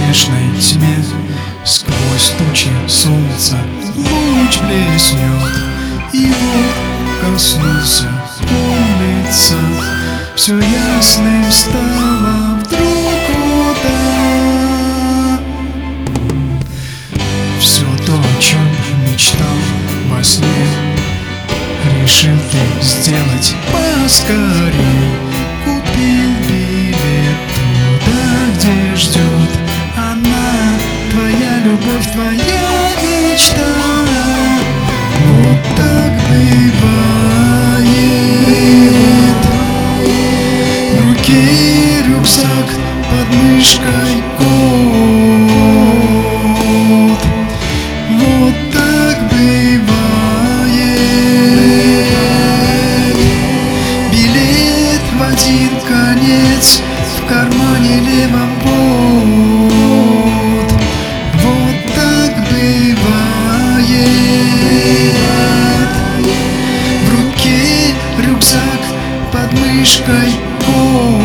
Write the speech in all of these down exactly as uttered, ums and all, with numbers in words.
кромешной тьме сквозь тучи солнца луч блеснет, и вот коснулся улица. Все ясным стало вдруг утром. Все то, о чем мечтал во сне, решил ты сделать поскорей. Купил билет туда, где ждет она, твоя любовь, твоя мечта. Вот так бывает. В руке рюкзак, под мышкой кот. Вот так бывает. Билет в один конец, в кармане левом вот. Вот так бывает. В руке рюкзак, под мышкой кот.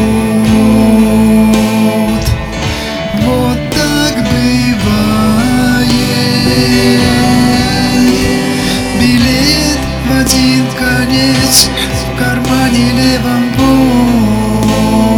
Вот так бывает. Билет в один конец, в кармане левом вот.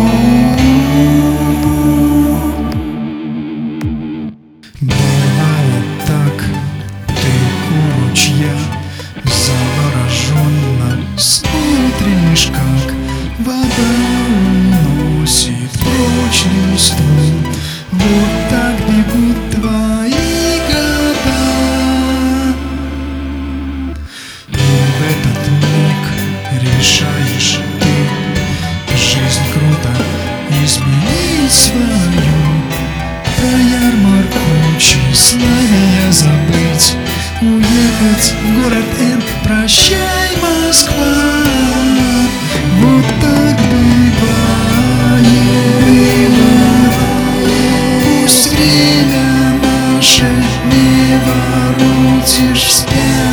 Бывает так, ты у ручья завороженно смотришь, как вода уносит прочь листву. Вот так бегут твои года. И в этот миг решаешь ты жизнь круто изменить свою. Про ярмарку тщеславия забыть, уехать в город Н. Прощай, Москва. Вот так бывает. Пусть время наше не воротишь вспять.